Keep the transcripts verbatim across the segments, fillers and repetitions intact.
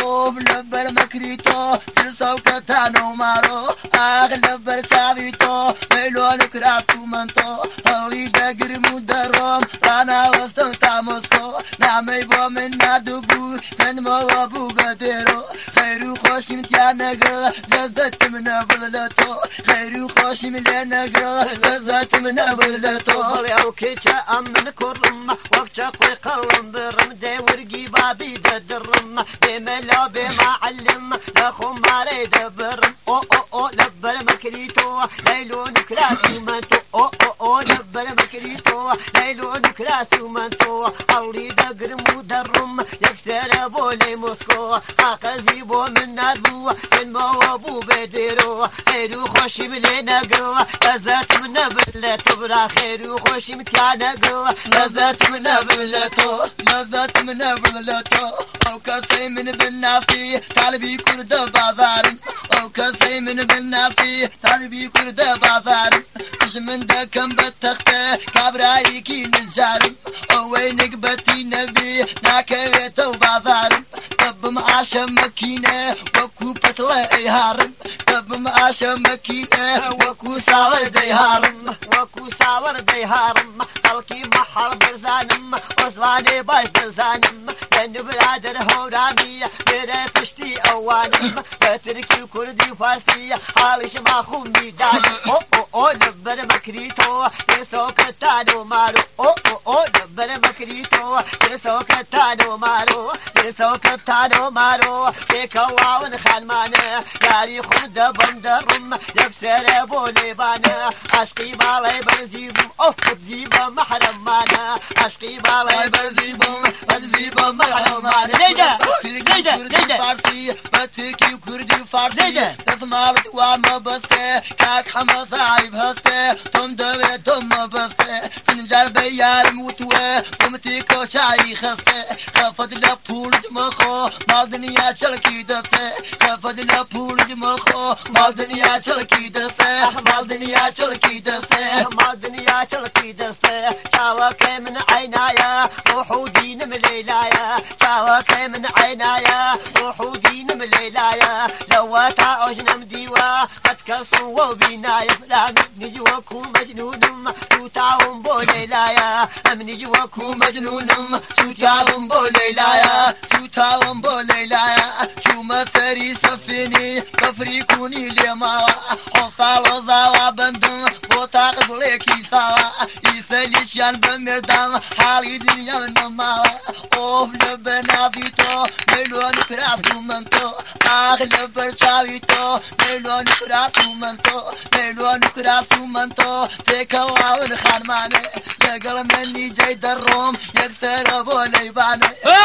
اوف لبر مكريتو ترسو كتانو مارو اغ لبر شابيتو ميلون كراسو منتو هولي دقر مدرم رانا وستو تاموسكو نعمي بو من نادبو من موابو قديرو خيرو خوش متيا نقل لذت من بلدتو خيرو خوش ملي نقل لذت من بلدتو او كيتشا امن كرم وقتشا قوي قلم برم دي ورقي بابي بدرم بملا بمعلم لخو ماريد برم او او او لبر مكريتو ليلون كراسي منتو او او او لبر مكريتو ليلون كراسي منتو اولي دقر مدرم يكسر بولي موسكو اقزي بو من نادبو من موابو بديرو خيرو خوشي بلي نقل لذات من بلتو برا خيرو خوشي متيا نقل لذات من بلتو لذات من بلتو او كسي من بالناسي طالبي كرد بازار او كسي من بالناسي طالبي كرد بازار ايش من دكم بتخته كابرايكي نجار او وينك بتي نبي ناكيتو بازار طب معاش مكينه وكو بتلاقي هارم طب معاش مكينه وكو ساور دي هارم وكو ساور دي هارم خلقي محل برزانم وزواني باش برزانم لأن برادر هورامي بيري فشتي اوانم بتركي كردي فارسي حالش ما خمي داني او او او لبر مكريتو يسو كتانو مارو او او او لبر مكريتو يسو كتانو مارو يسو كتانو مارو فيك الله ونخان مانا ياري خود بندرم يكسر بولي بانا عشقي بالي برزيبم اوه بزيبم محرم مانا عشقي بالي برزيبم برزيبم محرم مانا ليدا ليدا ليدا فارسي بتكي كردي فارسي اسمع وما بس كاك حمص عيب هسته تم دوي تم بس تنجر بيار موتوه ومتيكو شاي خسته خفض لبول جمخو مال دنيا شلكي دسه خفض لبول جمخو مال دنيا شلكي دسه مال دنيا شلكي دسه مال دنيا شلكي دسه شاوك من عينايا وحودين من ليلايا شاوك من عينايا وحودين من ليلايا لو تعوجنا مديوا قد كسوا وبنايا لا نجي وكو مجنون توتاهم بوليلايا نجي وكو مجنون توتاهم بوليلايا توتاهم بوليلايا شو مثري سفيني تفريكوني لما حصال وضاوا بندن بوطاق بليكي سوا يسليشان بمردام حالي دنيا نما اوف لبنا فيتو ميلون كراسو منتو اخ لبر شاويتو ميلون كراسو منتو ميلون كراسو منتو فيك الله ونخان ماني يقل مني جاي دروم يكسر بولي باني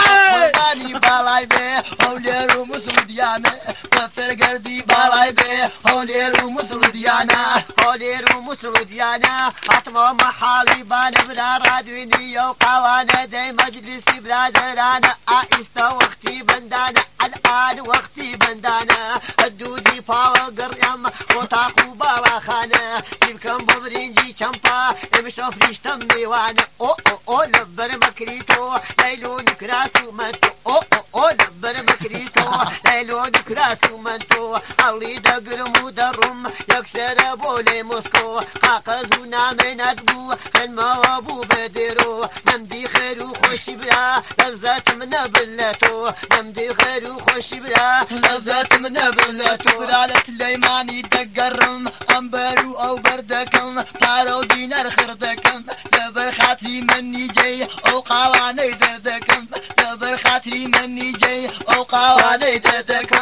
وطاني بالاي بي هوليرو مسلودياني وفر قردي بالاي بي هوليرو مسلوديانا هوليرو مسلوديانا عطمو محالي بان بلا رادويني يوقاوانا دي مجلسي برادرانا آئستا وقتي بندانا الآن وقتي بندانا الدودي فاوقر يم وطاقو بالا خانا جيبكم ببرينجي شمبا امشو فريشتم ميوانا او او او لبر مكريتو ليلون كراسو منتو او او او لبر مكريتو ليلون كراسو منتو اللي دقر مدرم يكسر بولي موسكو قاقزونا من ادبو الموابو بديرو نمدي خيرو خوش بلا لذات من بلتو نمدي خيرو خوش بلا لذات من بلتو برالت ليماني دقرم انبرو او بردكم بارو دينار خردكم لبر خاطري مني جاي او قواني دردكم لبر خاطري مني جاي او قواني دردكم